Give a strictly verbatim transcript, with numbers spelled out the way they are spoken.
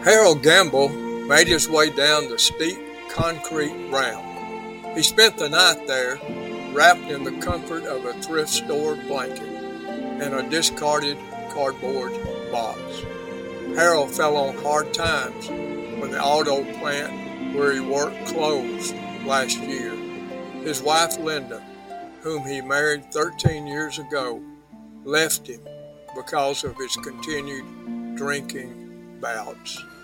Harold Gamble made his way down the steep concrete ramp. He spent the night there, wrapped in the comfort of a thrift store blanket and a discarded cardboard box. Harold fell on hard times when the auto plant where he worked closed last year. His wife Linda, whom he married thirteen years ago, left him because of his continued drinking bouts.